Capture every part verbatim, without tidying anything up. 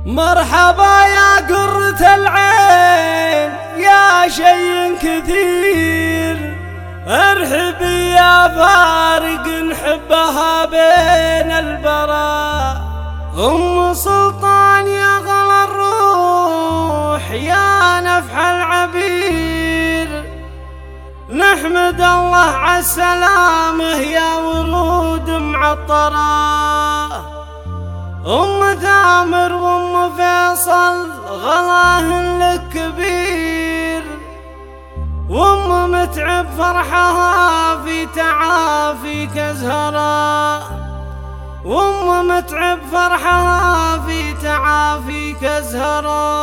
مرحبا يا قرة العين يا شي كثير، ارحبي يا فارق نحبها بين البراء. أم سلطان يا غلا الروح يا نفح العبير، نحمد الله عالسلامة يا ورود معطرة. أم ثامر وأم فيصل غلاهن لك كبير، وأم متعب فرحها في تعافيك أزهرا، وأم متعب فرحها في تعافيك أزهرا.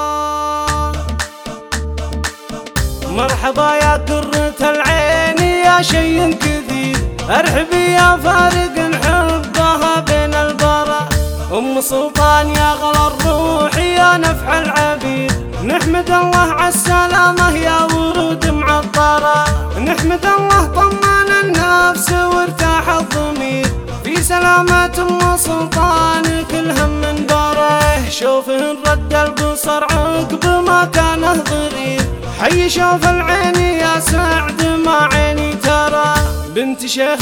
مرحبا يا قرة العين يا شي كثير، ارحبي يا فارق نحبها بين البراء. أم سلطان يا غلا الروح يا نفح العبير، نحمد الله عالسلامة يا ورود معطرة. نحمد الله طمن النفس وارتاح الضمير، في سلامة أم سلطان كل هم بره. شوفهن رد البصر عقب ما كانه ضرير، حي شوف العين يا سعد ما عيني ترى. بنت شيخ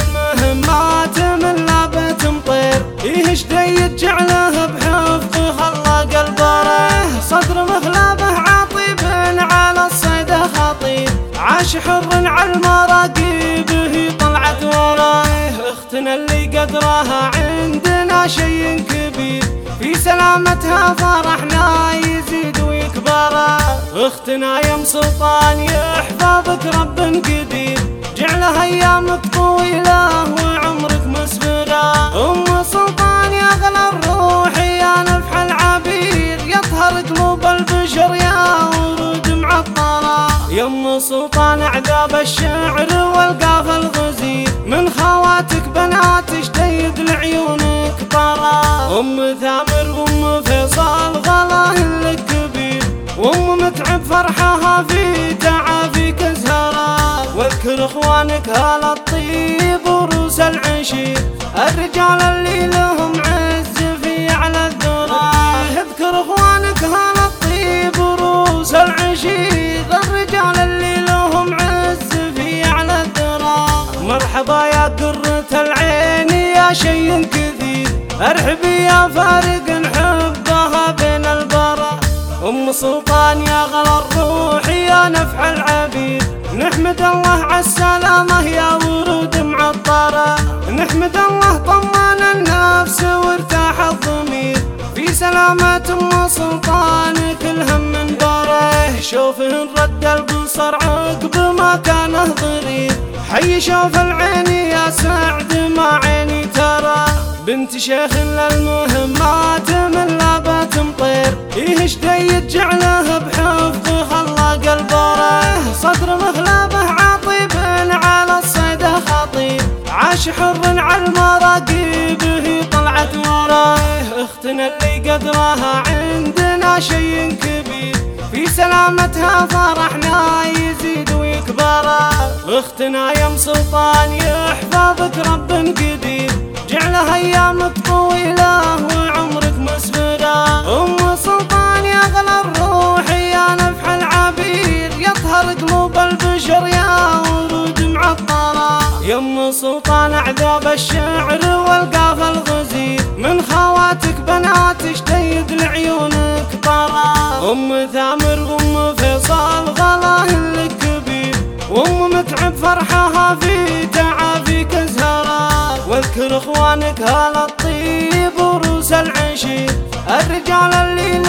المهمات من لابت مطير، يهش ديت جعله بحفظ خلق البره. صدر مخلبه عطيب على الصيد خطير، عاش حر على المراقيب طلعت وراه. اختنا اللي قدرها عندنا شي كبير، في سلامتها فرحنا يزيد ويكبر. اختنا يا ام سلطان يحفظك رب قدير، جعلها ايامك طويله وعمرك مسفره. ام سلطان يا غلا الروح يا نفح العبير، يطهر قلوب البشر يا ورود معطره. يا ام سلطان عذاب الشعر والقاف الغزير، من خواتك بنات اشتيد لعيونك طرى. ام ثامر وام فيصل غلاهن لك كبير، وام متعب فرحها في تعافيك أزهرا. واذكر اخوانك هلا الطيب وروس العشير، الرجال اللي لهم عز في اعلى الذرى. اذكر اخوانك هلا الطيب وروس العشير، الرجال اللي لهم عز في اعلى الذرى. مرحبا يا قرة العين يا شي كثير، ارحبي يا فارق نحبها بين البراء. أم سلطان يا غلا الروح يا نفح العبير، نحمد الله عالسلامة يا ورود معطرة. نحمد الله طمن النفس وارتاح الضمير، في سلامة أم سلطان كل هم بره. شوفهن رد البصر عقب ما كانه ضرير، حي شوف العين يا سعد ما عيني ترى. بنت شيخ للمهمات من لابت مطير، يهش ديت جعله بحفظ خلق البره. صدر مخلبه عطيب على الصيد خطير، عاش حر على المراقيب طلعت وراه. اختنا اللي قدرها عندنا شي كبير، في سلامتها فرحنا يزيد ويكبر. اختنا يا ام سلطان يحفظك رب قدير، جعلها ايامك طويله وعمرك مسفره. ام سلطان يا غلا الروح يا نفح العبير، يطهر قلوب البشر يا ورود معطره. يا ام سلطان عذاب الشعر والقاف الغزير، من خواتك بنات اشتيد لعيونك طرى. ام ثامر وام فيصل غلاهن لك كبير، وام متعب فرحها في تعافيك أزهرا. واذكر اخوانك هلا الطيب وروس العشير، الرجال اللي